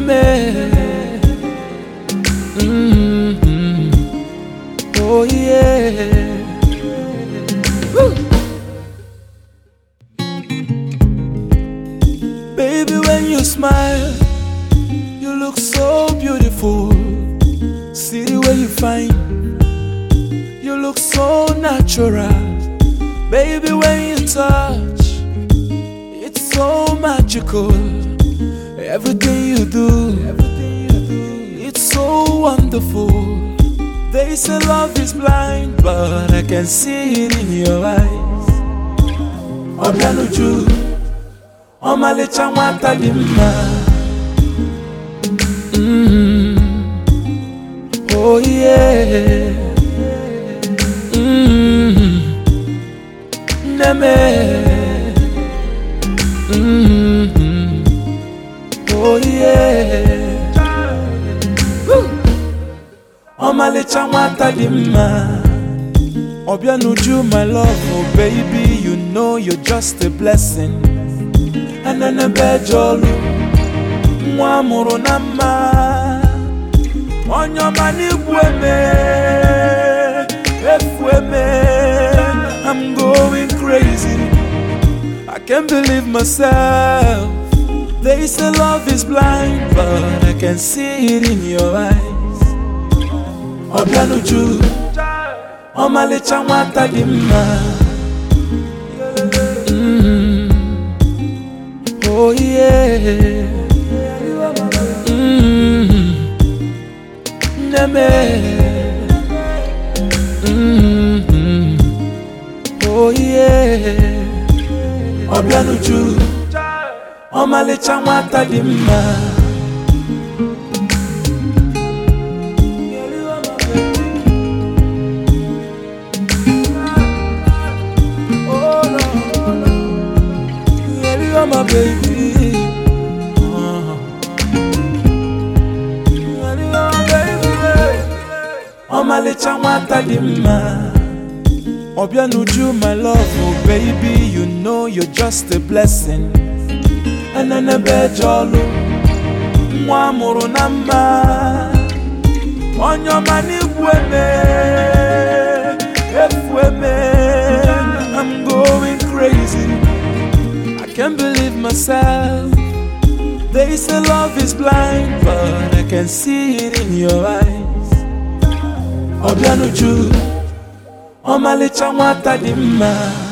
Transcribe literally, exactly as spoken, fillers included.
Neme. Mm-hmm. Oh yeah. Woo. Baby, when you smile, you look so beautiful. See the way you find, you look so natural. Baby, when you touch, it's so magical. Everything you do, everything you do, it's so wonderful. They say love is blind, but I can see it in your eyes. Obianuju, omalicha nwata dị mma. Mm-hmm. Oh yeah. Mm-hmm. Neme. Mm-hmm. Oh yeah. Woo. Omalicha nwata dị mma. Obianuju, my love, oh baby, you know you're just a blessing. And then a bejolu, mwa muru na mma. Onyo mani bueme, efueme. I'm going crazy. I can't believe myself. They say love is blind, but I can see it in your eyes. Obianuju, omalicha nwata dị mma. Oh yeah. Mm-hmm. Neme. Mm-hmm. Oh yeah. Obianuju, omalicha nwata dị mma. Oh no, oh no. You are my baby. Omalicha nwata dị mma. Obianuju, my love, oh baby, you know you're just a blessing. Enene bejolu, mwa muru na mma. Onyo mani bueme, efueme. I'm going crazy. I can't believe myself. They say love is blind, but I can see it in your eyes. Obianuju, omalicha nwata dị mma.